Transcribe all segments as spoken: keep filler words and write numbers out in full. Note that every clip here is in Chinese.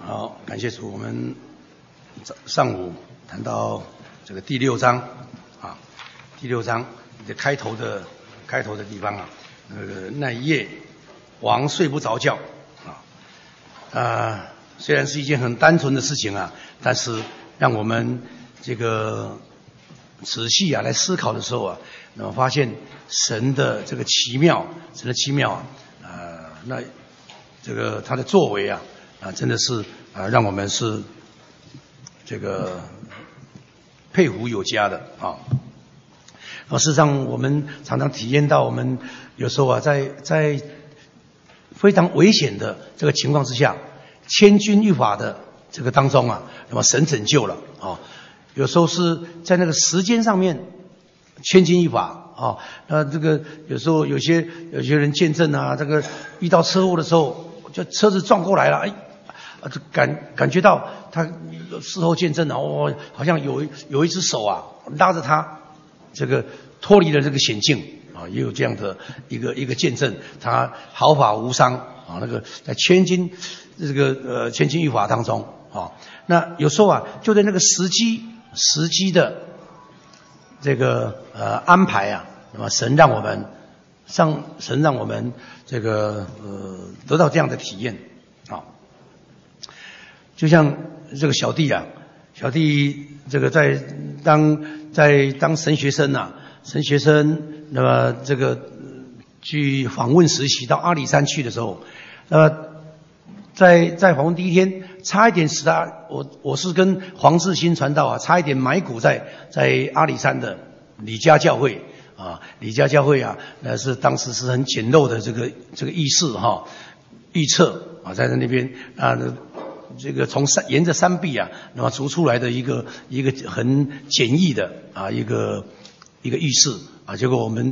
好，感谢主。我们上午谈到这个第六章啊，第六章的开头的开头的地方啊，那个那一夜王睡不着觉啊，啊，虽然是一件很单纯的事情啊，但是让我们这个仔细啊来思考的时候啊，那么发现神的这个奇妙，神的奇妙啊，呃，那这个他的作为啊。啊，真的是啊，让我们是这个佩服有加的啊。事实上，我们常常体验到，我们有时候啊，在在非常危险的这个情况之下，千钧一发的这个当中啊，那么神拯救了啊。有时候是在那个时间上面千钧一发啊。那这个有时候有些有些人见证啊，这个遇到车祸的时候，就车子撞过来了，哎。啊，就感感觉到他事后见证啊，哦，好像有有一只手啊拉着他，这个脱离了这个险境啊，也有这样的一个一个见证，他毫发无伤啊，那个在千钧这个呃千钧一发当中啊，那有时候啊就在那个时机时机的这个呃安排啊，那么神让我们上神让我们这个呃得到这样的体验啊。就像这个小弟啊，小弟这个在当在当神学生啊，神学生那么这个去访问实习到阿里山去的时候，那么在在访问第一天，差一点使他我我是跟黄志新传道啊，差一点埋骨在在阿里山的李家教会啊，李家教会啊，那是当时是很简陋的这个这个议事哈预测啊，在那边啊。这个从山沿着山壁啊，那么筑出来的一个一个很简易的啊一个一个浴室啊，结果我们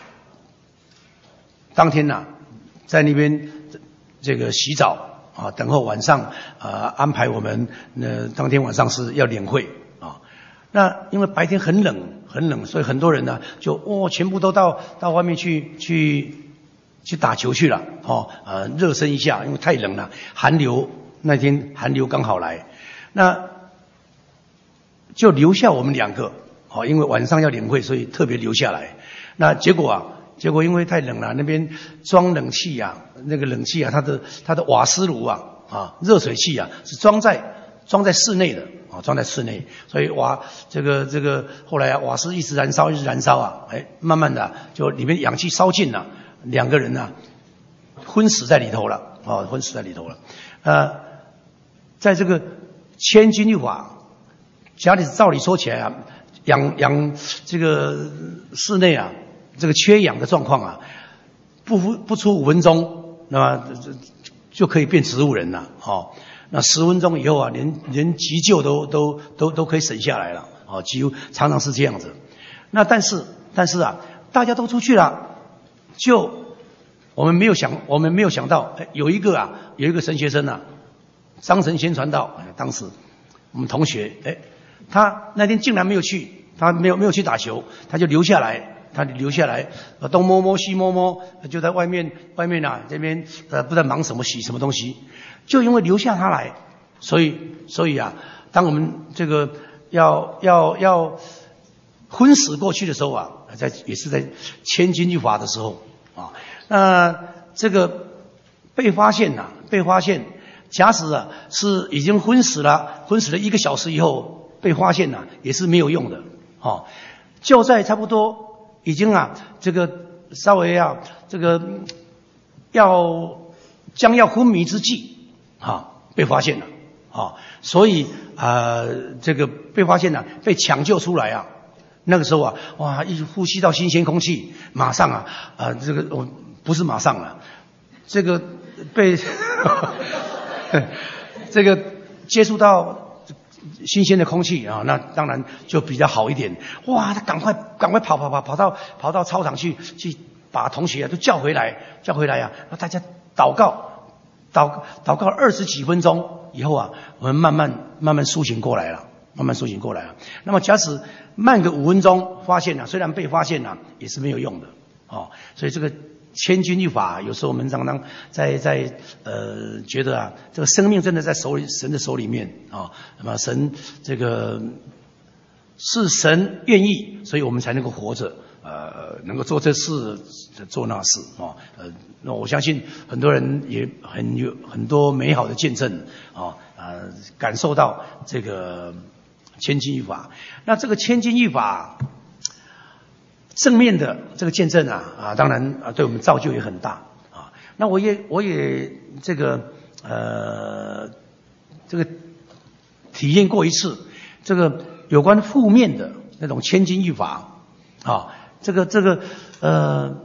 当天呐、啊、在那边这个洗澡啊，等候晚上啊安排我们那当天晚上是要领会啊。那因为白天很冷很冷，所以很多人呢就哦全部都到到外面去去去打球去了哦，呃热身一下，因为太冷了，寒流。那天寒流刚好来，那就留下我们两个哦，因为晚上要领会，所以特别留下来。那结果啊，结果因为太冷了，那边装冷气啊，那个冷气啊，它的它的瓦斯炉啊啊，热水器啊是装在装在室内的啊，装在室内，所以瓦这个这个后来啊，瓦斯一直燃烧，一直燃烧啊，哎，慢慢的就里面氧气烧尽了，两个人呢、啊、昏死在里头了啊，昏死在里头了，呃。在这个千钧一发，家里照理说起来啊，养养这个室内啊，这个缺氧的状况啊，不不出五分钟，那么就可以变植物人了，哦，那十分钟以后啊，连连急救都都都都可以省下来了，哦，几乎常常是这样子。那但是但是啊，大家都出去了，就我们没有想我们没有想到，有一个啊，有一个神学生啊。张成先传道，当时我们同学，哎，他那天竟然没有去，他没有没有去打球，他就留下来，他留下来，东摸摸西摸摸，就在外面外面啊这边呃不知道忙什么洗什么东西，就因为留下他来，所以所以啊，当我们这个要要要昏死过去的时候啊，在也是在千钧一发的时候啊，那这个被发现呐、啊，被发现。假使啊是已经昏死了，昏死了一个小时以后被发现了、啊，也是没有用的。哦，就在差不多已经啊这个稍微啊这个要将要昏迷之际啊被发现了啊，所以啊、呃、这个被发现了、啊，被抢救出来啊。那个时候啊哇一呼吸到新鲜空气，马上啊啊、呃、这个我、哦、不是马上了，这个被。这个接触到新鲜的空气啊，那当然就比较好一点。哇，他赶快赶快跑跑跑跑到跑到操场去去把同学啊都叫回来，叫回来啊，那大家祷告祷祷告二十几分钟以后啊，我们慢慢慢慢苏醒过来了，慢慢苏醒过来了。那么假使慢个五分钟，发现了、啊、虽然被发现了、啊、也是没有用的哦，所以这个千钧一发，有时候我们常常在在呃觉得啊，这个生命真的在手里神的手里面啊，那么神这个是神愿意，所以我们才能够活着，呃，能够做这事做那事啊，呃，那我相信很多人也很有很多美好的见证啊，呃，感受到这个千钧一发。那这个千钧一发。正面的这个见证啊啊，当然啊，对我们造就也很大啊。那我也我也这个呃这个体验过一次，这个有关负面的那种千钧一发啊，这个这个呃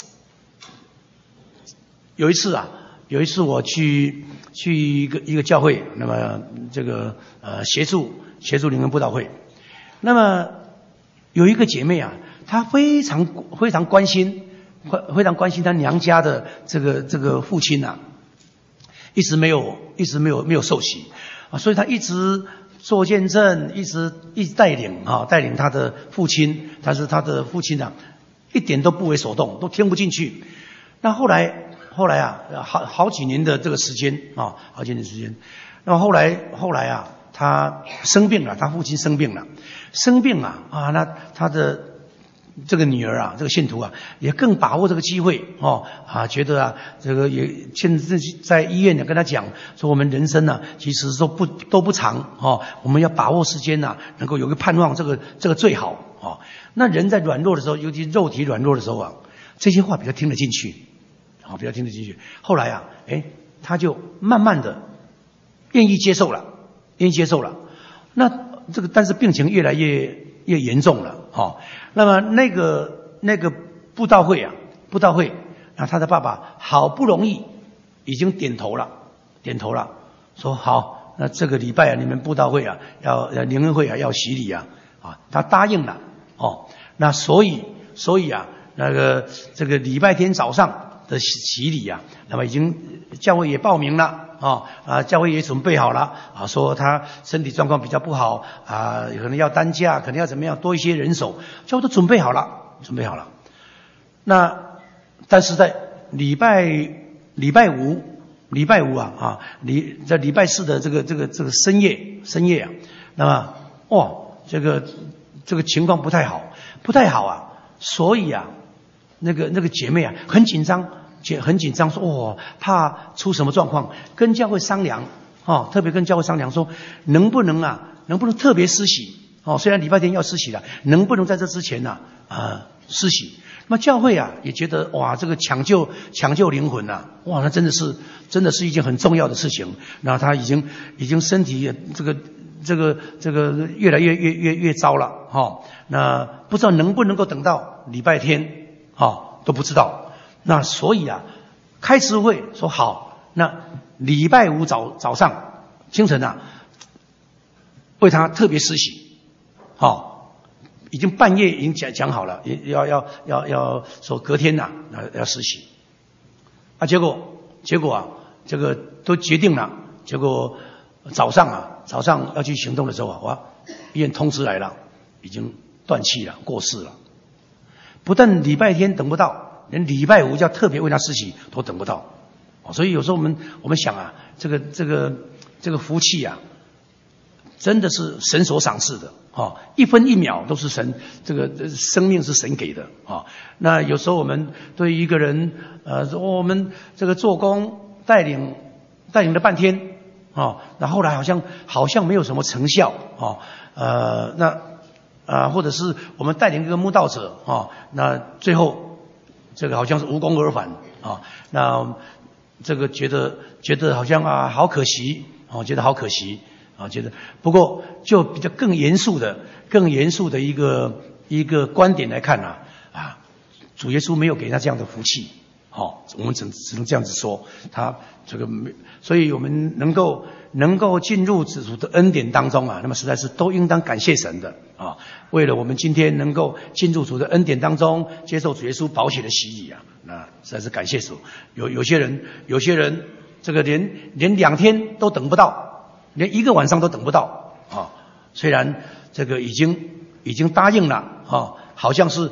有一次啊，有一次我去去一个一个教会，那么这个呃协助协助灵恩布道会，那么有一个姐妹啊。她非常非常关心，非常关心她娘家的这个这个父亲啊，一直没有一直没有没有受洗啊，所以她一直做见证，一直一直带领啊带领她的父亲，但是她的父亲啊一点都不为所动，都听不进去。那后来后来啊好好几年的这个时间啊，好几年时间，那么后来后来啊他生病了，他父亲生病了，生病了啊，那他的。这个女儿啊，这个信徒啊，也更把握这个机会哦啊，觉得啊，这个也现在在医院呢跟他讲说，我们人生呢、啊，其实都不都不长哦，我们要把握时间呐、啊，能够有个盼望，这个这个最好哦。那人在软弱的时候，尤其肉体软弱的时候啊，这些话比较听得进去，啊、哦，比较听得进去。后来啊，哎，他就慢慢的愿意接受了，愿意接受了。那这个但是病情越来越越严重了。哦，那么那个那个布道会啊，布道会，那他的爸爸好不容易已经点头了，点头了，说好，那这个礼拜啊，你们布道会啊，要要灵恩会啊，要洗礼啊，啊，他答应了，哦，那所以所以啊，那个这个礼拜天早上的洗礼啊，那么已经教会也报名了。啊啊，教会也准备好了啊，说他身体状况比较不好啊，可能要担架，可能要怎么样，多一些人手，教会都准备好了，准备好了。那但是在礼拜礼拜五礼拜五啊啊，礼在礼拜四的这个这个这个深夜深夜啊，那么哇，这个这个情况不太好，不太好啊，所以啊，那个那个姐妹啊很紧张。很紧张，说哦，怕出什么状况，跟教会商量，哦，特别跟教会商量说，能不能啊，能不能特别施洗，哦，虽然礼拜天要施洗了，能不能在这之前呢、啊，呃，施洗？那么教会啊也觉得哇，这个抢救抢救灵魂呐、啊，哇，那真的是真的是一件很重要的事情。那他已经已经身体这个这个这个越来越越越越糟了，哈、哦，那不知道能不能够等到礼拜天，哈、哦，都不知道。那所以啊，开慈会说好，那礼拜五早早上清晨啊，为他特别施洗，好、哦，已经半夜已经讲讲好了，要要要要说隔天呐、啊，要施洗，啊，结果结果啊，这个都决定了，结果早上啊，早上要去行动的时候啊，哇，医院通知来了，已经断气了，过世了，不但礼拜天等不到。连礼拜五要特别为他施洗都等不到，所以有时候我们我们想啊，这个这个这个福气啊，真的是神所赏赐的啊，一分一秒都是神，这个生命是神给的啊。那有时候我们对一个人，呃，我们这个做工带领带领了半天啊，那后来好像好像没有什么成效啊，呃，那啊，或者是我们带领一个慕道者啊，那最后。这个好像是无功而返啊，那这个觉得觉得好像啊好可惜啊，觉得好可惜啊，觉得不过就比较更严肃的、更严肃的一个一个观点来看啊啊，主耶稣没有给他这样的福气，好、哦，我们只只能这样子说，他这个没，所以我们能够能够进入主的恩典当中啊，那么实在是都应当感谢神的啊。为了我们今天能够进入主的恩典当中，接受主耶稣宝血的洗礼啊，那实在是感谢主。有有些人，有些人这个连连两天都等不到，连一个晚上都等不到啊。虽然这个已经已经答应了啊，好像是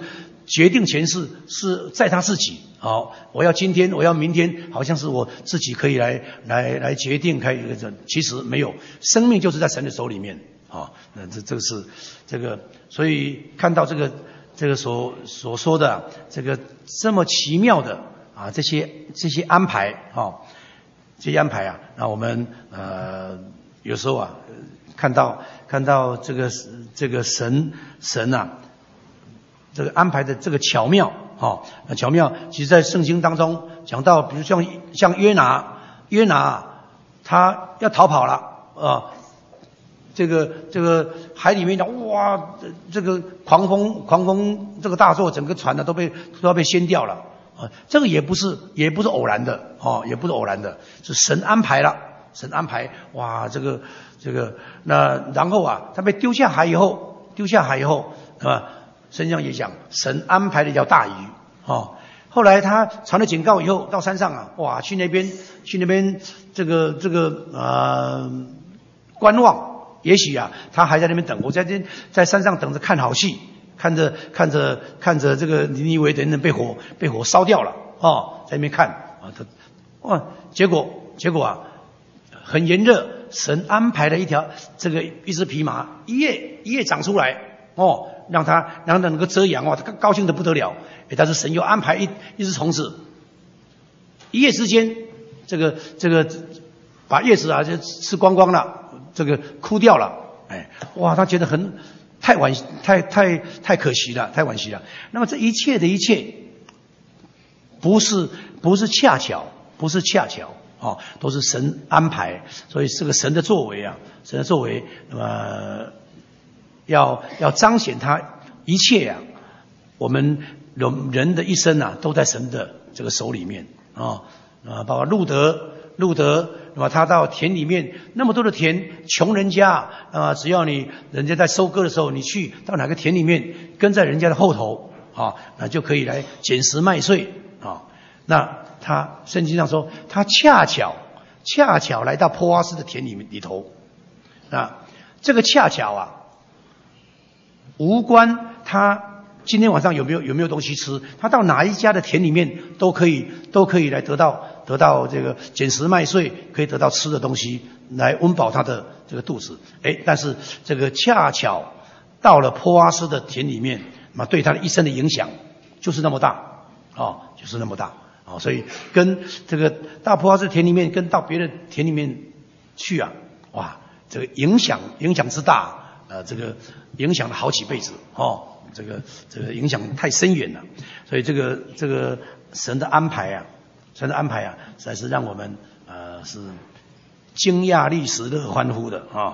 决定权是是在他自己。好，我要今天，我要明天，好像是我自己可以来来来决定，可以其实没有，生命就是在神的手里面。啊，那这这个是这个，所以看到这个这个所所说的这个这么奇妙的啊这些这些安排啊，这些安排啊，那我们呃有时候啊看到看到这个这个神神啊这个安排的这个巧妙啊，那巧妙，其实在圣经当中讲到，比如像像约拿约拿他要逃跑了啊。这个这个海里面的哇，这个狂风狂风这个大作，整个船呢都被都要被掀掉了啊！这个也不是也不是偶然的哦，也不是偶然的，是神安排了，神安排哇，这个这个那然后啊，他被丢下海以后，丢下海以后啊，圣经上也讲，神安排了一条大鱼哦。后来他传了警告以后，到山上啊，哇，去那边去那边这个这个呃观望。也许啊，他还在那边等，我在这在山上等着看好戏，看着看着看着这个尼尼微等等被火被火烧掉了哦，在那边看啊，他哇，结果结果啊，很炎热，神安排了一条这个一只蓖麻，一夜一夜长出来哦，让它让它能够遮阳哦，他高兴得不得了。哎，但是神又安排一一只虫子，一夜之间，这个这个把叶子啊就吃光光了。这个枯掉了，哎，哇，他觉得很太惋太太太可惜了，太惋惜了。那么这一切的一切，不是不是恰巧，不是恰巧哦，都是神安排。所以这个神的作为啊，神的作为，那么要要彰显他一切啊，我们人人的一生啊，都在神的这个手里面啊啊，包括路德。路德，那么他到田里面，那么多的田，穷人家啊，只要你人家在收割的时候，你去到哪个田里面，跟在人家的后头啊，那就可以来捡拾麦穗啊。那他圣经上说，他恰巧恰巧来到波阿斯的田里面里头啊，这个恰巧啊，无关他今天晚上有没有有没有东西吃，他到哪一家的田里面都可以都可以来得到得到这个捡拾麦穗，可以得到吃的东西来温饱他的这个肚子。哎，但是这个恰巧到了波阿斯的田里面，那么对他的一生的影响就是那么大哦，就是那么大哦，所以跟这个大波阿斯田里面跟到别的田里面去啊，哇，这个影响影响之大，呃，这个影响了好几辈子哦。这个这个影响太深远了，所以这个这个神的安排啊，神的安排啊，实在是让我们呃是惊讶历史乐欢呼的啊、哦。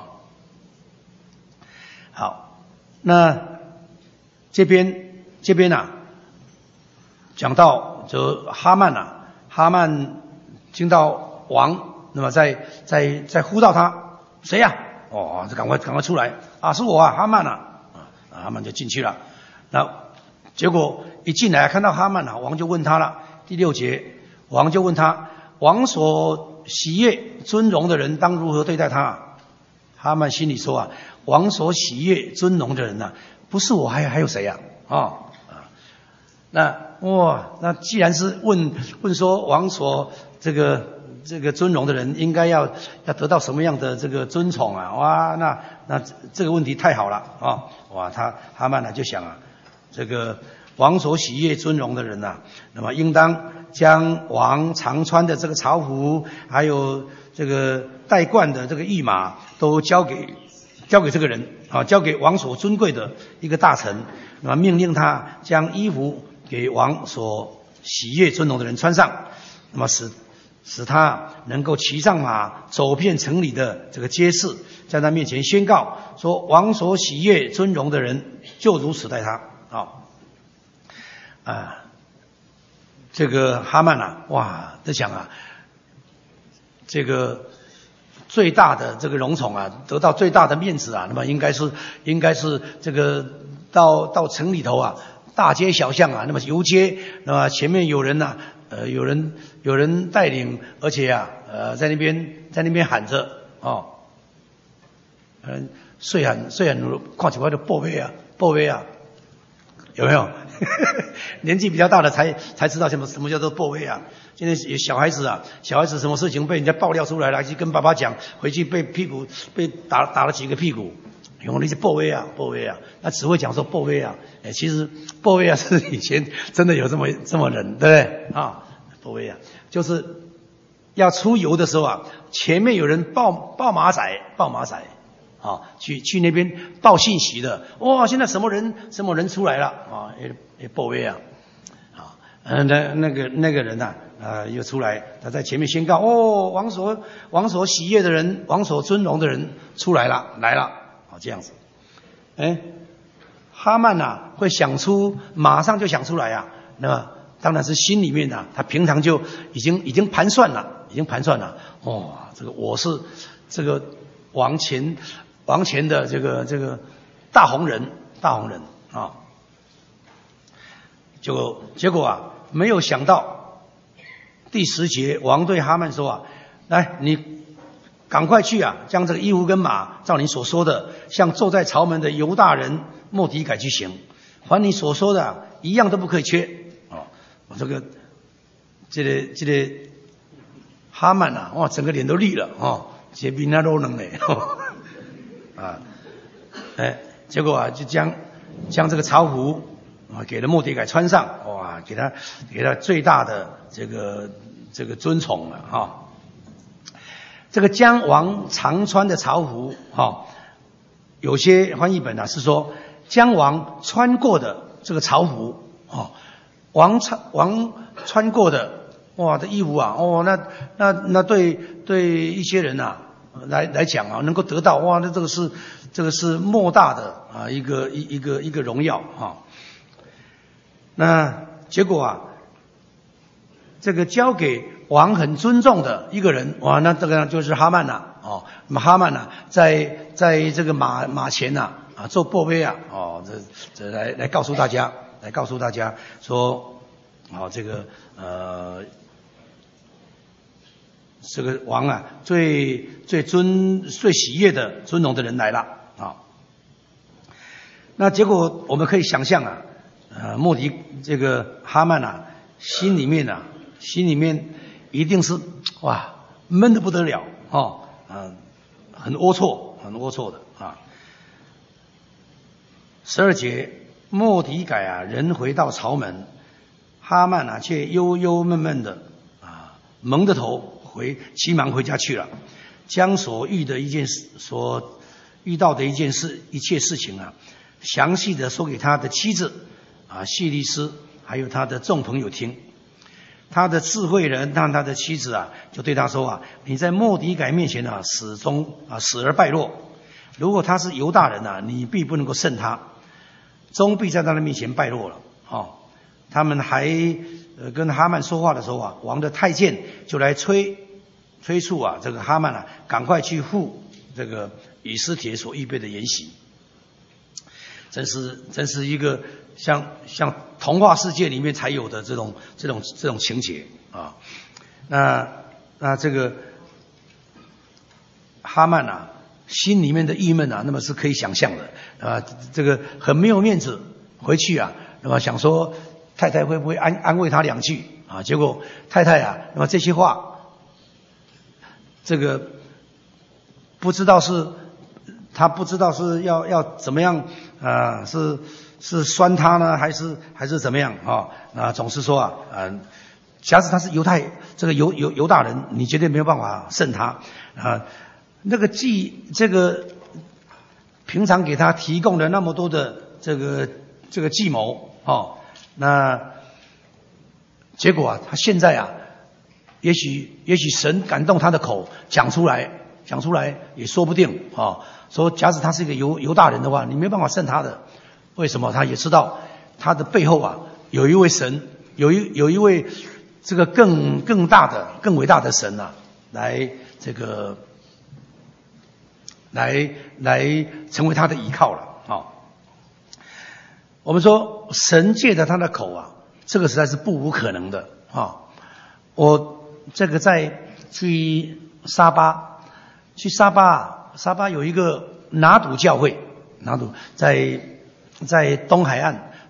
好，那这边这边啊，讲到就哈曼啊，哈曼听到王，那么在在在呼到他，谁呀、啊？哦，这赶快赶快出来啊！是我啊，哈曼啊。哈曼就进去了，那结果一进来看到哈曼啊，王就问他了。第六节，王就问他：王所喜悦尊荣的人当如何对待他？哈曼心里说啊，王所喜悦尊荣的人呐、啊，不是我还还有谁呀、啊？啊啊，那哇，那既然是问问说王所这个。这个尊荣的人应该要要得到什么样的这个尊崇啊？哇，那那这个问题太好了啊！哇，他哈曼呢就想啊，这个王所喜悦尊荣的人呐、啊，那么应当将王常穿的这个朝服，还有这个戴冠的这个御马，都交给交给这个人啊，交给王所尊贵的一个大臣，那么命令他将衣服给王所喜悦尊荣的人穿上，那么使。使他能够骑上马，走遍城里的这个街市，在他面前宣告说：王所喜悦尊荣的人，就如此待他。啊、哦，啊，这个哈曼啊，哇，在想啊，这个最大的这个荣宠啊，得到最大的面子啊，那么应该是应该是这个到到城里头啊，大街小巷啊，那么游街，那么前面有人呐、啊。呃，有人有人带领，而且啊，呃，在那边在那边喊着哦，嗯，岁喊岁喊，看起来就报备啊，报备啊， 有没有？年纪比较大的才才知道什么什么叫做报威啊。现在小孩子啊，小孩子什么事情被人家爆料出来了，去跟爸爸讲，回去被屁股被打打了几个屁股，用那些报威啊，报威啊，那只会讲说报威啊，哎，其实报威啊是以前真的有这么这么人，对不对啊？报威啊，就是要出游的时候啊，前面有人报报马仔，报马仔。啊，去去那边报信息的，哇！现在什么人什么人出来了啊？也也报威啊，啊，嗯，那那个那个人呐、啊，啊，又出来，他在前面宣告，哦，王所王所喜悦的人，王所尊荣的人出来了，来了，啊，这样子，哎，哈曼呐、啊、会想出，马上就想出来啊，那么当然是心里面呐、啊，他平常就已经已经盘算了，已经盘算了，哦，这个我是这个王前。王前的这个这个大红人，大红人啊，就结果啊，没有想到第十节，王对哈曼说啊，来，你赶快去啊，将这个衣服跟马，照你所说的，向坐在朝门的犹大人末底改去行，凡你所说的、啊、一样都不可以缺啊。我这个这个这个哈曼啊，哇，整个脸都绿了啊，这比那都能嘞。啊，哎，结果啊，就将将这个朝服啊给了末底改穿上，哇，给他给他最大的这个这个尊崇了哈、啊。这个将王常穿的朝服，哈、啊，有些翻译本啊是说将王穿过的这个朝服，啊，王穿王穿过的，哇，这衣服啊，哦，那那那对对一些人啊。来来讲啊，能够得到哇，那这个是这个是莫大的啊一个一一个一个荣耀啊。那结果啊，这个交给王很尊重的一个人，哇，那这个就是哈曼呐、啊，哦，那么哈曼呐、啊，在在这个马马前呐、啊，啊做报威啊，哦，这这来来告诉大家，来告诉大家说，哦，这个呃。这个王啊，最最尊最喜悦的尊荣的人来了啊！那结果我们可以想象啊，呃，末底这个哈曼啊，心里面啊，心里面一定是哇闷得不得了哦，嗯、呃，很龌龊，很龌龊的啊。十二节，末底改啊，人回到朝门，哈曼啊，却忧忧闷闷的啊，蒙着头。回急忙回家去了，将所遇的一件事，所遇到的一件事，一切事情啊，详细的说给他的妻子啊细利斯，还有他的众朋友听。他的智慧人，让他的妻子啊，就对他说啊：“你在末底改面前啊，始终啊死而败落。如果他是犹大人啊，你必不能够胜他，终必在他的面前败落了。”哦，他们还呃跟哈曼说话的时候啊，王的太监就来催。催促啊，这个哈曼啊，赶快去赴这个以斯帖所预备的筵席。真是真是一个像像童话世界里面才有的这种这种这种情节啊。那那这个哈曼啊，心里面的郁闷啊，那么是可以想象的啊。这个很没有面子，回去啊，那么想说太太会不会安安慰他两句啊？结果太太啊，那么这些话。这个不知道是他不知道是要要怎么样啊、呃？是是酸他呢，还是还是怎么样啊？啊，总是说啊，呃，假使他是犹太这个犹犹犹大人，你绝对没有办法胜他啊。那个计这个平常给他提供了那么多的这个这个计谋哦，那结果啊，他现在啊。也许也许神感动他的口讲出来，讲出来也说不定啊、哦。说假使他是一个犹犹大人的话，你没办法胜他的。为什么？他也知道他的背后啊有一位神，有一有一位这个更更大的、更伟大的神啊，来这个来来成为他的依靠了啊、哦。我们说神借着他的口啊，这个实在是不无可能的啊、哦。我。这个在去沙巴，去沙巴，沙巴有一个拿督教会，拿督在在东海岸，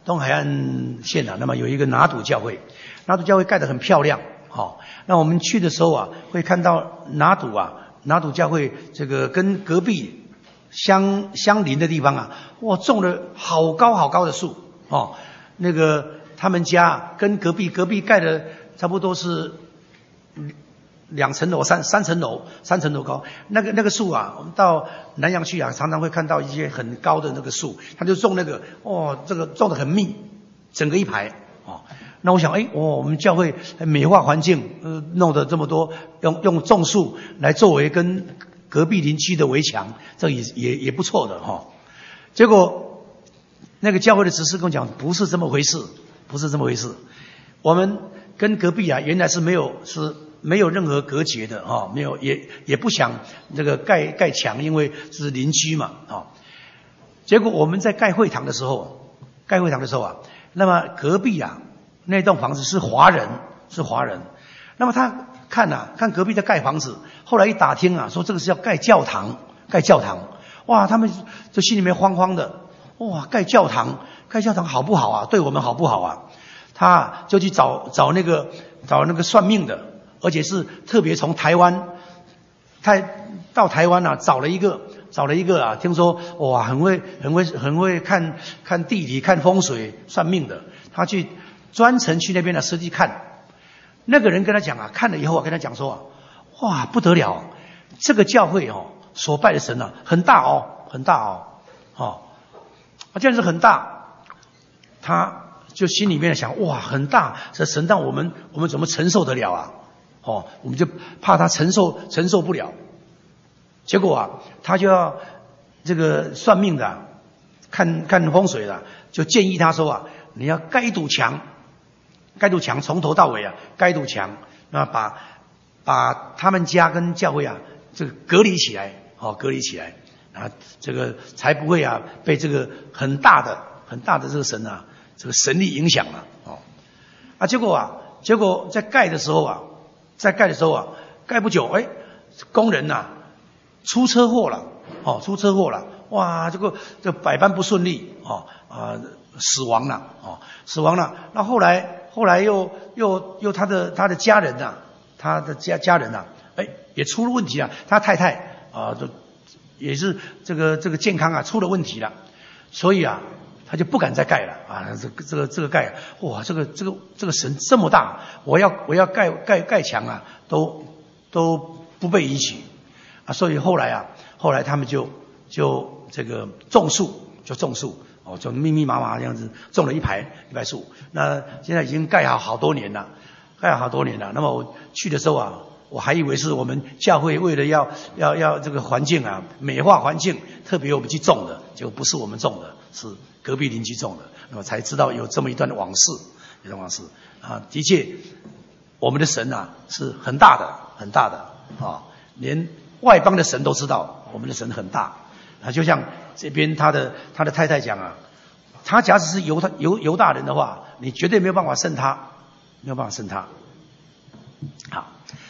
东海岸县啊，那么有一个拿督教会，拿督教会盖得很漂亮，哦，那我们去的时候啊，会看到拿督啊，拿督教会这个跟隔壁相相邻的地方啊，哇，种了好高好高的树，哦，那个他们家跟隔壁隔壁盖的差不多是两层楼、三三层楼、三层楼高。那个那个树啊，我们到南洋去啊，常常会看到一些很高的那个树，他就种那个，哦，这个种得很密，整个一排，哦。那我想，哎，哦，我们教会美化环境，呃，弄得这么多，用用种树来作为跟隔壁邻居的围墙，这也也也不错的哈，哦。结果那个教会的执事跟我讲，不是这么回事，不是这么回事。我们跟隔壁啊，原来是没有是没有任何隔绝的啊，没有也也不想这个盖盖墙，因为是邻居嘛啊。结果我们在盖会堂的时候，盖会堂的时候啊，那么隔壁啊那栋房子是华人，是华人。那么他看啊看隔壁在盖房子，后来一打听啊，说这个是要盖教堂，盖教堂。哇，他们就心里面慌慌的，哇，盖教堂，盖教堂好不好啊？对我们好不好啊？他就去找找那个找那个算命的，而且是特别从台湾，他到台湾啊找了一个找了一个啊，听说哇很会很会很会看看地理看风水算命的，他去专程去那边的实际看。那个人跟他讲啊，看了以后啊跟他讲说啊，哇不得了，这个教会哦所拜的神啊很大哦很大哦哦，啊这样是很大，他就心里面想，哇，很大，这神让我们我们怎么承受得了啊？哦，我们就怕他承受承受不了。结果啊，他就要这个算命的、啊、看看风水的、啊，就建议他说啊，你要盖一堵墙，盖堵墙从头到尾啊，盖一堵墙，那把把他们家跟教会啊这个隔离起来，哦，隔离起来啊，这个才不会啊被这个很大的很大的这个神啊。这个神力影响了，哦，啊，结果啊，结果在盖的时候啊，在盖的时候啊，盖不久，哎，工人呐、啊、出车祸了，哦，出车祸了，哇，这个这百般不顺利，哦啊，死亡了，哦，死亡了。那后来后来又又又他的他的家人呐、啊，他的家家人呐、啊，哎，也出了问题了，他太太啊，就也是这个这个健康啊出了问题了，所以啊。他就不敢再盖了啊！这个这个这个盖，哇，这个这个这个神这么大，我要我要盖盖盖墙啊，都都不被允许啊！所以后来啊，后来他们就就这个种树，就种树哦，就密密麻麻这样子种了一排一排树。那现在已经盖好好多年了，盖好好多年了。那么我去的时候啊，我还以为是我们教会为了要要要这个环境啊美化环境，特别我们去种的，结果不是我们种的，是隔壁邻居种的，那么才知道有这么一段往事，一段往事啊，的确，我们的神啊是很大的，很大的啊，连外邦的神都知道我们的神很大啊。就像这边他的他的太太讲啊，他假使是犹他犹犹大人的话，你绝对没有办法胜他，没有办法胜他。好，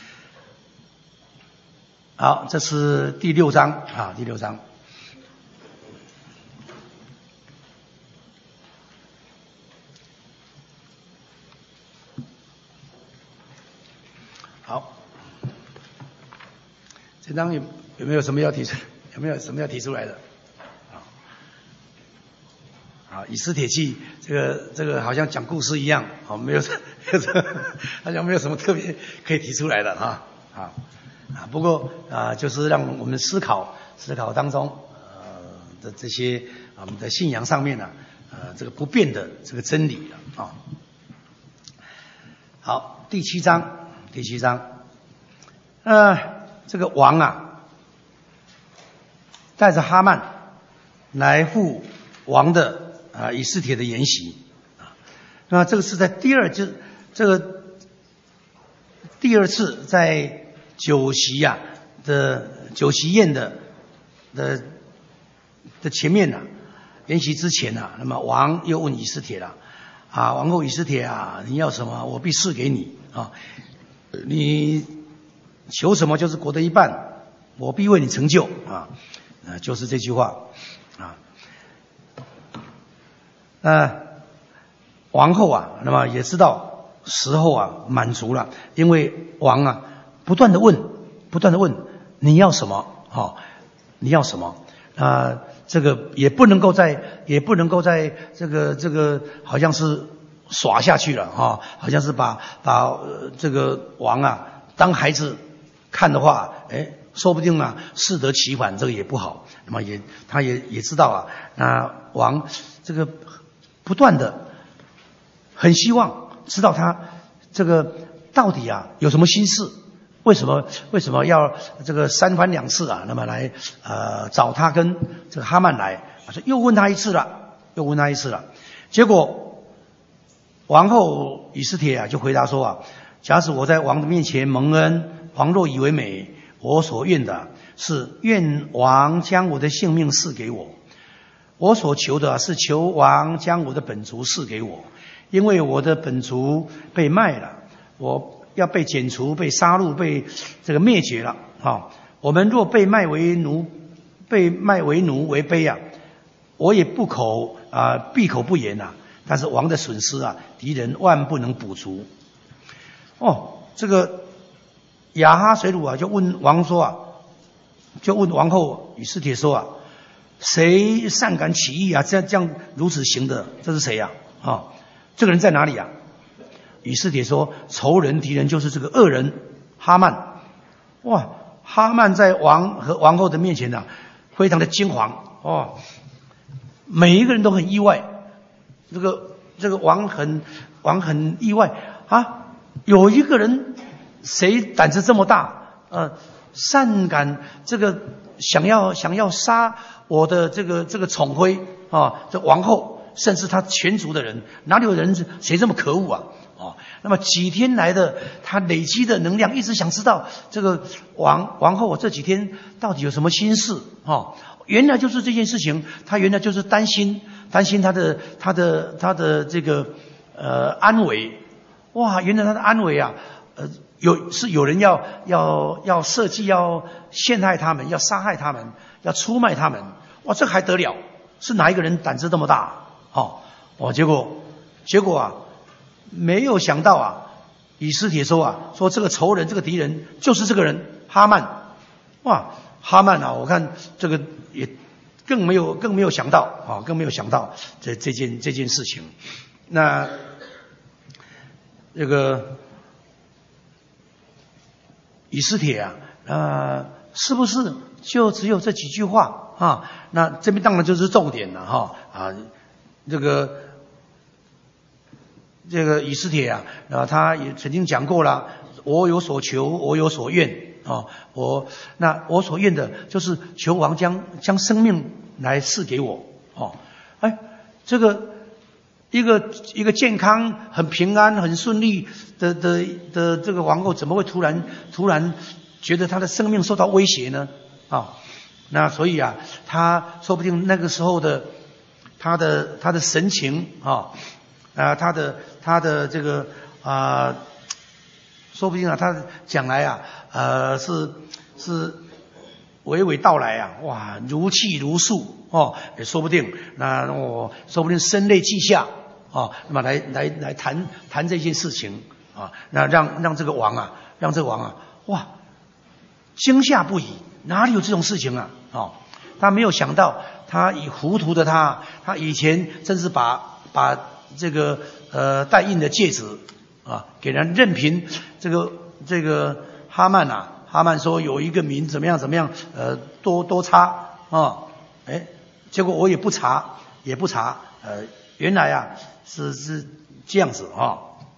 好，这是第六章啊，第六章。好，这张有有没有什么要提出？有没有什么要提出来的？啊，以斯帖记这个这个好像讲故事一样，好，没有好像没有什么特别可以提出来的啊啊啊！不过啊，就是让我们思考思考当中呃的这些啊我们的信仰上面呢、啊，呃这个不变的这个真理啊。好，第七章。第七章，呃，这个王啊，带着哈曼来赴王的啊以斯帖的筵席啊。那这个是在第二次，这个第二次在酒席呀、啊、的酒席宴的的的前面呢、啊，筵席之前呢、啊，那么王又问以斯帖了啊，王后以斯帖啊，你要什么，我必赐给你啊。你求什么就是国的一半，我必为你成就啊！呃，就是这句话啊。呃， 王后啊，那么也知道时候啊满足了，因为王啊不断的问，不断的问你要什么？哦，你要什么？啊、呃，这个也不能够在，也不能够在这个这个好像是耍下去了哈、哦，好像是把把、呃、这个王啊当孩子看的话，哎，说不定啊适得其反，这个也不好。那么也他也也知道啊，那王这个不断的很希望知道他这个到底啊有什么心事。为什么为什么要这个三番两次啊？那么来呃找他跟这个哈曼来，又问他一次了，又问他一次了。结果王后以斯帖啊就回答说啊：假使我在王的面前蒙恩，王若以为美，我所愿的是愿王将我的性命赐给我。我所求的是求王将我的本族赐给我，因为我的本族被卖了，我要被剪除、被杀戮、被这个灭绝了啊、哦！我们若被卖为奴，被卖为奴为卑啊，我也不口啊、呃、闭口不言呐、啊。但是王的损失啊，敌人万不能补足。哦，这个亚哈水鲁啊，就问王说啊，就问王后以斯帖说啊，谁擅敢起义啊？这样这样如此行的，这是谁呀、啊？啊、哦，这个人在哪里啊？以斯帖说：仇人敌人就是这个恶人哈曼。哇，哈曼在王和王后的面前啊，非常的惊惶哦，每一个人都很意外。这个这个王很王很意外啊，有一个人谁胆子这么大，呃，擅敢这个想要想要杀我的这个这个宠妃啊，这王后，甚至他全族的人，哪里有人谁这么可恶啊？哦，那么几天来的他累积的能量，一直想知道这个王王后这几天到底有什么心事哦。原来就是这件事情，他原来就是担心担心他的他的他的这个呃安危。哇，原来他的安危啊，呃有是有人要要要设计要陷害他们，要杀害他们，要出卖他们。哇，这还得了？是哪一个人胆子这么大？哦，哦，结果结果啊。没有想到啊，以斯帖说啊，说这个仇人这个敌人就是这个人哈曼。哇，哈曼啊，我看这个也更没有更没有想到啊，更没有想到这这件这件事情。那这个以斯帖啊，呃，是不是就只有这几句话啊？那这边当然就是重点了哈啊，这个。这个以斯帖啊，啊，他也曾经讲过了，我有所求，我有所愿啊、哦，我那我所愿的就是求王将将生命来赐给我哦，哎，这个一个一个健康、很平安、很顺利的的的这个王后，怎么会突然突然觉得她的生命受到威胁呢？啊、哦，那所以啊，他说不定那个时候的他的他的神情啊。哦啊，他的他的这个啊、呃，说不定啊，他讲来啊，呃，是是娓娓道来啊，哇，如泣如诉哦，也说不定。那我、哦、说不定声泪俱下哦，那么来来来谈谈这件事情啊，那让让这个王啊，让这个王啊，哇，惊吓不已，哪里有这种事情啊？哦，他没有想到，他以糊涂的他，他以前真是把把。这个呃带印的戒指啊，给人任凭这个这个哈曼啊，哈曼说有一个民怎么样怎么样，呃多多差啊，哎，结果我也不查也不查，呃原来啊是是这样子啊，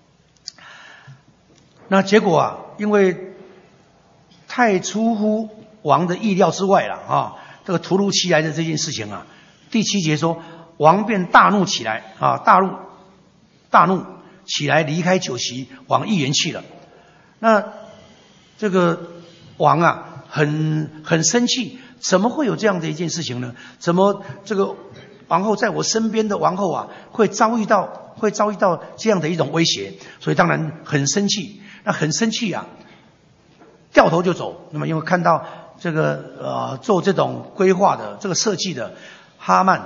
那结果啊，因为太出乎王的意料之外了啊，这个突如其来的这件事情啊，第七节说。王便大怒起来啊，大怒大怒起来，离开酒席，往一园去了。那这个王啊，很很生气，怎么会有这样的一件事情呢？怎么这个王后在我身边的王后啊，会遭遇到会遭遇到这样的一种威胁？所以当然很生气，那很生气啊，掉头就走。那么因为看到这个呃做这种规划的这个设计的哈曼。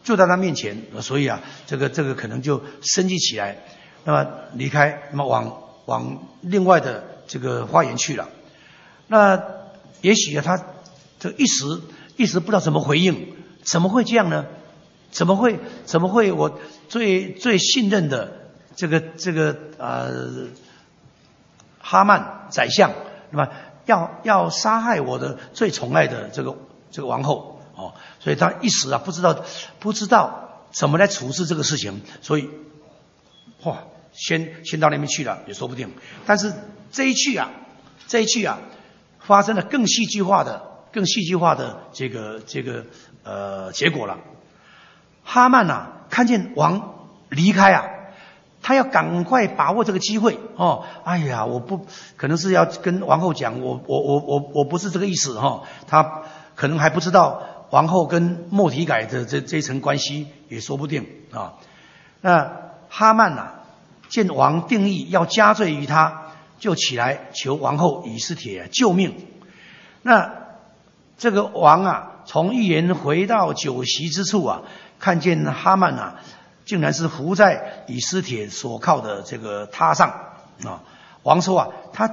就在他面前，所以啊，这个这个可能就生气起来，那么离开，那么往往另外的这个花园去了。那也许啊，他这一时一时不知道怎么回应，怎么会这样呢？怎么会怎么会我最最信任的这个这个呃哈曼宰相，那么要要杀害我的最宠爱的这个这个王后哦，所以他一时啊不知道不知道怎么来处置这个事情，所以哇，先先到那边去了也说不定。但是这一去啊，这一去啊，发生了更戏剧化的、更戏剧化的这个这个呃结果了。哈曼啊，看见王离开啊。他要赶快把握这个机会哦！哎呀，我不可能是要跟王后讲，我我我我我不是这个意思哈、哦。他可能还不知道王后跟莫提改的这这一层关系，也说不定啊、哦。那哈曼呐、啊，见王定义要加罪于他，就起来求王后以斯帖救命。那这个王啊，从预言回到酒席之处啊，看见哈曼啊。竟然是伏在以斯帖所靠的这个榻上啊！王说啊，他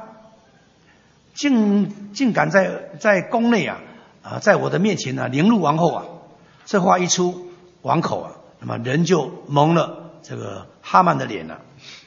竟竟敢在在宫内啊啊，在我的面前呢凌辱王后啊！这话一出王口啊，那么人就蒙了这个哈曼的脸了。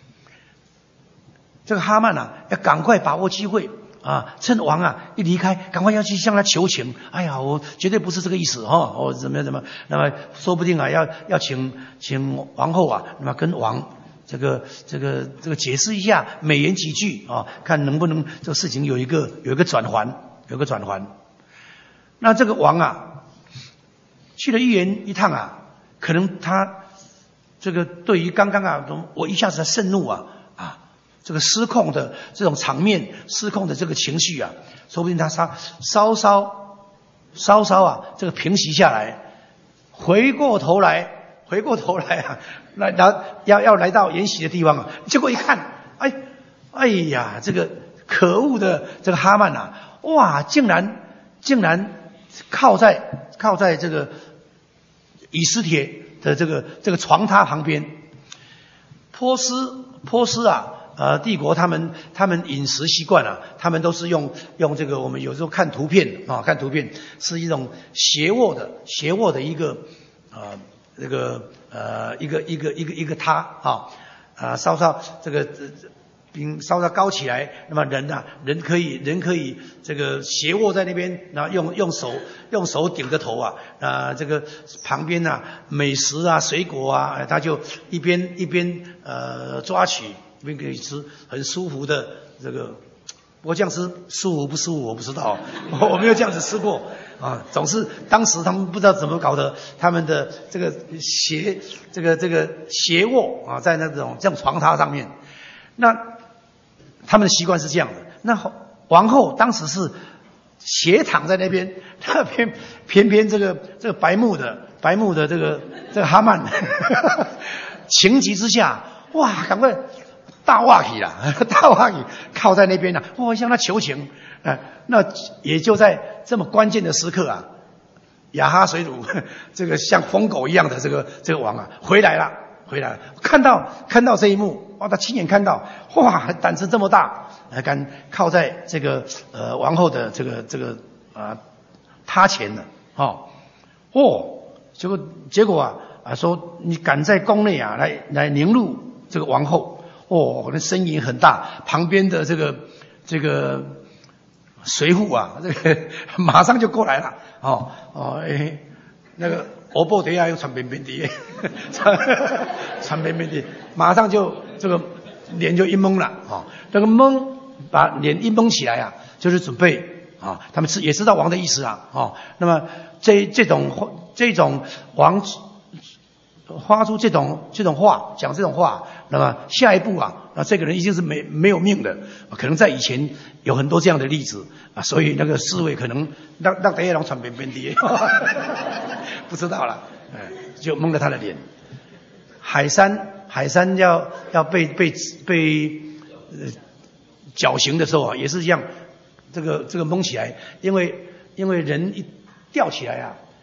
这个哈曼啊，要赶快把握机会啊，趁王啊一离开，赶快要去向他求情。哎呀，我绝对不是这个意思哈，我、哦、怎么样怎么样，那么说不定啊，要要请请王后啊，那么跟王这个这个这个解释一下，美言几句啊，看能不能这个事情有一个有一个转圜，有一个转圜。那这个王啊，去了预言一趟啊，可能他这个对于刚刚啊，我一下子盛怒啊啊。这个失控的这种场面，失控的这个情绪啊，说不定他稍稍稍稍稍啊，这个平息下来，回过头来，回过头来啊，来来要要来到筵席的地方啊，结果一看，哎哎呀，这个可恶的这个哈曼啊，哇，竟然竟然靠在靠在这个以斯帖的这个这个床榻旁边，波斯波斯啊。呃，帝国他们他们饮食习惯啊，他们都是用用这个，我们有时候看图片啊，看图片是一种斜卧的斜卧的一个呃这个呃一个一个一个一个榻啊啊，稍稍这个并稍稍高起来，那么人啊人可以人可以这个斜卧在那边，然后用用手用手顶着头啊啊，这个旁边啊美食啊水果啊，他就一边一边呃抓取。这边可以吃很舒服的这个，不过这样吃舒服不舒服我不知道，我没有这样子吃过啊。总是当时他们不知道怎么搞的，他们的这个斜这个这个斜卧啊，在那种这种床榻上面，那他们的习惯是这样的。那王后当时是斜躺在那边，那偏偏偏这个这个白目的白目的这个这个哈曼，情急之下，哇，赶快。大挖起啦，大挖起靠在那边啊，哇，向他求情，啊、呃，那也就在这么关键的时刻啊，亚哈水乳这个像疯狗一样的这个这个王啊回来了，回来了，看到看到这一幕，哇，他亲眼看到，哇，胆子这么大，还敢靠在这个呃王后的这个这个啊榻前呢，哦，哦，结果结果啊啊说你敢在宫内啊来来凌辱这个王后。哦，那声音很大，旁边的这个这个随扈啊，这个马上就过来了。哦哦，哎，那个欧布底下又传边边的，传传边边的，马上就这个脸就一蒙了。哦，这个蒙把脸一蒙起来啊，就是准备啊，他们是也知道王的意思啊。哦，那么这这种这种王。发出这种这种话，讲这种话，那么下一步啊，那这个人已经是没没有命的，可能在以前有很多这样的例子啊，所以那个侍卫可能让让大家让传边边的，不知道了，哎，就蒙了他的脸。海山海山要要被被被呃绞刑的时候啊，也是这样，这个这个蒙起来，因为因为人一吊起来啊。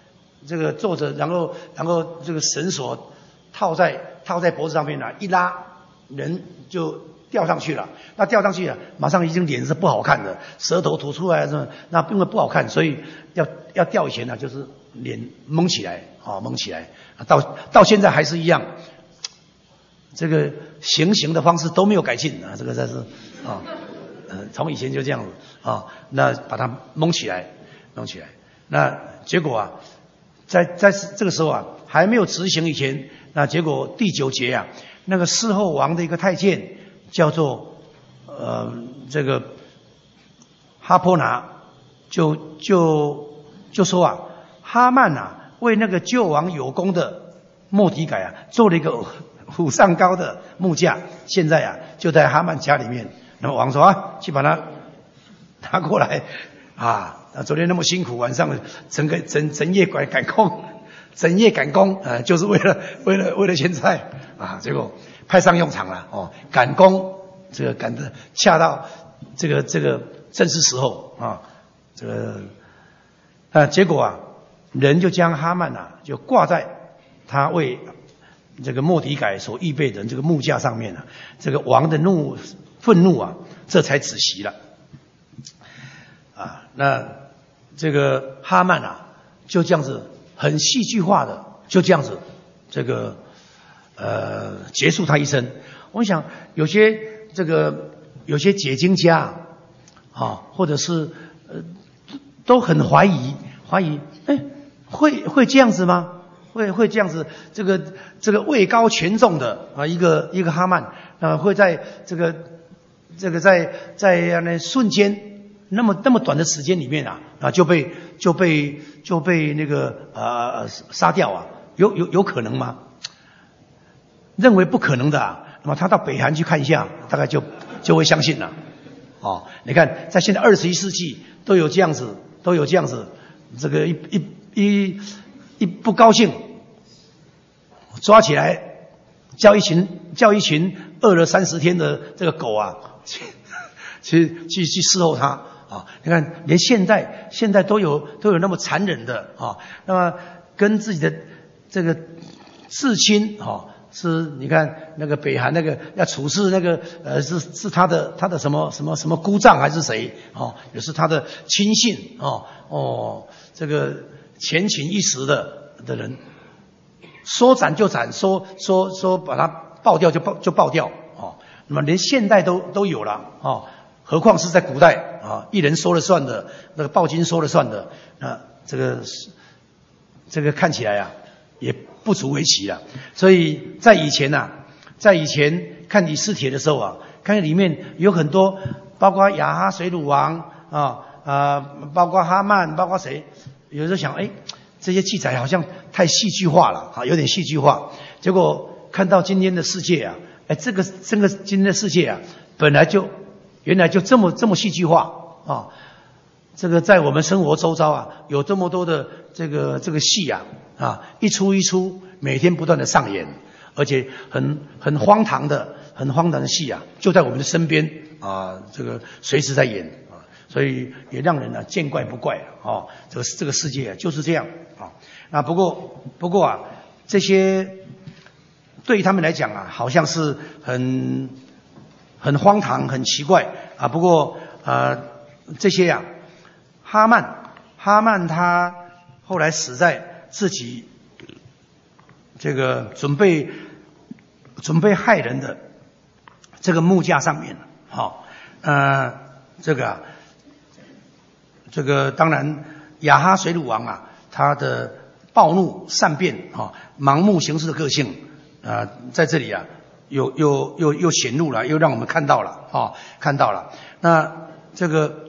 这个坐着，然后然后这个绳索套在套在脖子上面啊，一拉人就吊上去了。那吊上去了，马上已经脸是不好看的，舌头吐出来什么，那因为不好看，所以要要吊以前呢，就是脸蒙起来啊，蒙起来。到到现在还是一样，这个行刑的方式都没有改进啊，这个才是啊，呃，从以前就这样子啊，那把它蒙起来，蒙起来。那结果啊，在在这个时候啊，还没有执行以前，那结果第九节啊，那个事后王的一个太监叫做呃这个哈波拿，就就就说啊，哈曼啊为那个救王有功的末底改啊做了一个虎上高的木架，现在啊就在哈曼家里面。那么王说啊，去把它拿过来啊。啊，昨天那么辛苦，晚上整个整整夜赶赶工，整夜赶工，呃，就是为了为了为了钱财啊，结果派上用场了哦，赶工这个赶得恰到这个这个正是时候啊，这个啊结果啊，人就将哈曼啊就挂在他为这个末底改所预备的这个木架上面了，这个王的怒愤怒啊，这才止息了啊，那。这个哈曼啊，就这样子很戏剧化的，就这样子，这个呃结束他一生。我想有些这个有些解经家啊，或者是呃都很怀疑，怀疑，哎，会会这样子吗？会会这样子？这个这个位高权重的啊，一个一个哈曼啊，会在这个这个在在那瞬间。那么那么短的时间里面啊啊就被就被就被那个呃杀掉啊，有有有可能吗？认为不可能的啊，那么他到北韩去看一下，大概就就会相信了。哦，你看在现在二十一世纪都有这样子都有这样子，这个一一一一不高兴抓起来叫一群叫一群饿了三十天的这个狗啊去去去去伺候他。啊，你看，连现在现在都有都有那么残忍的啊，那么跟自己的这个至亲啊，是你看那个北韩那个要处置那个呃是是他的他的什么什么什么姑丈还是谁哦，也是他的亲信哦哦，这个前情一时的的人，说斩就斩，说说说把他爆掉就爆就爆掉哦，那么连现代都都有了哦。何况是在古代啊，一人说了算的，那个报金说了算的，啊，这个这个看起来啊，也不足为奇了。所以在以前呐、啊，在以前看以斯帖的时候啊，看里面有很多，包括亚哈水鲁王啊啊，包括哈曼，包括谁，有时候想，哎，这些记载好像太戏剧化了啊，有点戏剧化。结果看到今天的世界啊，哎，这个这个今天的世界啊，本来就。原来就这么这么戏剧化啊！这个在我们生活周遭啊，有这么多的这个这个戏啊啊，一出一出，每天不断的上演，而且很很荒唐的、很荒唐的戏啊，就在我们的身边啊，这个随时在演啊，所以也让人呢、啊、见怪不怪啊。这个这个世界、啊、就是这样啊。那不过不过啊，这些对于他们来讲啊，好像是很。很荒唐，很奇怪啊！不过呃，这些呀、啊，哈曼，哈曼他后来死在自己这个准备准备害人的这个木架上面了。好、哦，呃，这个、啊、这个当然亚哈水鲁王啊，他的暴怒善变啊、哦，盲目行事的个性啊、呃，在这里啊。又又又又显露了，又让我们看到了啊、哦，看到了。那这个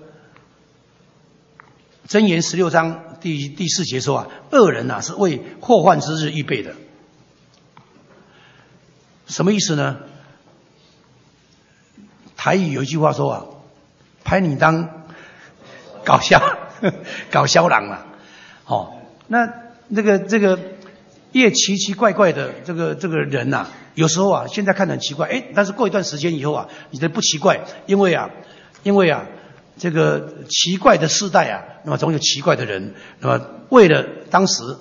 箴言十六章第第四节说啊，恶人啊是为祸患之日预备的。什么意思呢？台语有一句话说啊，拍你当搞笑搞笑郎了。哦，那那个这个越奇奇怪怪的这个这个人呐、啊。有时候啊，现在看得很奇怪，哎，但是过一段时间以后啊，你的不奇怪，因为啊，因为啊，这个奇怪的世代啊，那么总有奇怪的人，那么为了当时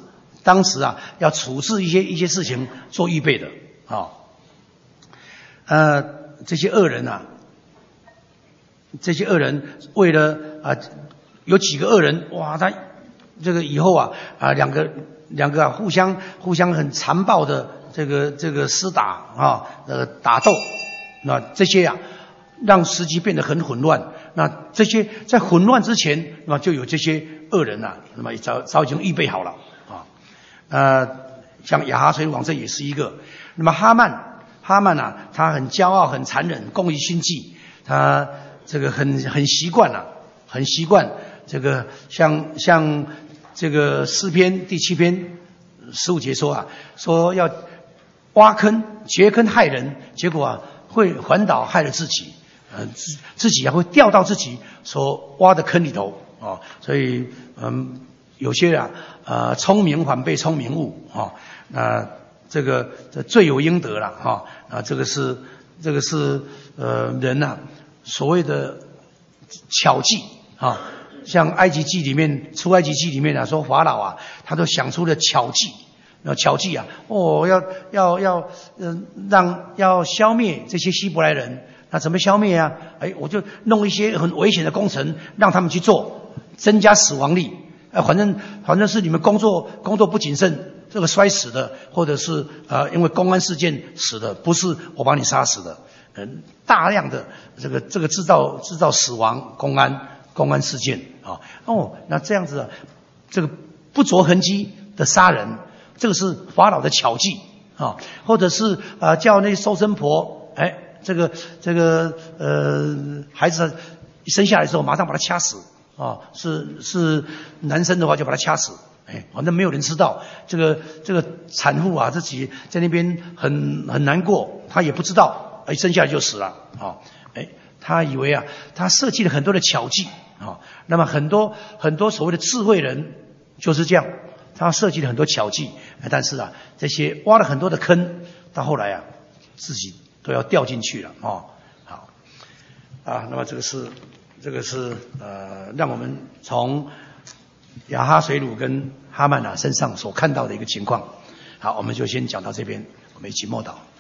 当时啊要处置一些一些事情做预备的啊。呃，这些恶人啊，这些恶人为了啊，有几个恶人哇，他这个以后啊啊两个两个啊互相互相很残暴的这个这个厮打啊呃打斗，那这些啊让时局变得很混乱。那这些在混乱之前，那么就有这些恶人啊，那么早早已经预备好了啊。呃，像亚哈水鲁王这也是一个。那么哈曼，哈曼啊，他很骄傲、很残忍、攻于心计，他这个很很习惯啊，很习惯这个像像这个诗篇第七篇十五节说啊，说要挖坑掘坑害人，结果啊会环岛害了自己。呃，自自己啊会掉到自己所挖的坑里头啊，所以嗯，有些啊呃聪明反被聪明误啊，那这个这罪有应得了啊啊，这个是这个是呃人呐、啊、所谓的巧计啊，像埃及记里面出埃及记里面啊说法老啊，他都想出了巧计。那巧计啊，哦要要要嗯、呃、让要消灭这些希伯来人。那怎么消灭啊？哎，我就弄一些很危险的工程让他们去做，增加死亡率。呃，反正反正是你们工作工作不谨慎，这个摔死的，或者是呃因为公安事件死的，不是我把你杀死的。嗯，大量的这个这个制造制造死亡公安公安事件啊。哦，那这样子啊，这个不着痕迹的杀人，这个是法老的巧计啊，或者是啊、呃、叫那些收生婆哎。这个这个呃，孩子生下来之后，马上把他掐死啊！是是男生的话，就把他掐死。哎，反正没有人知道。这个这个产妇啊，自己在那边很很难过，她也不知道，哎，生下来就死了啊！哎，她以为啊，她设计了很多的巧计啊。那么很多很多所谓的智慧人就是这样，他设计了很多巧计，但是啊，这些挖了很多的坑，到后来啊，自己都要掉进去了哦。好啊，那么这个是这个是呃，让我们从亚哈水鲁跟哈曼啊身上所看到的一个情况。好，我们就先讲到这边，我们一起默祷。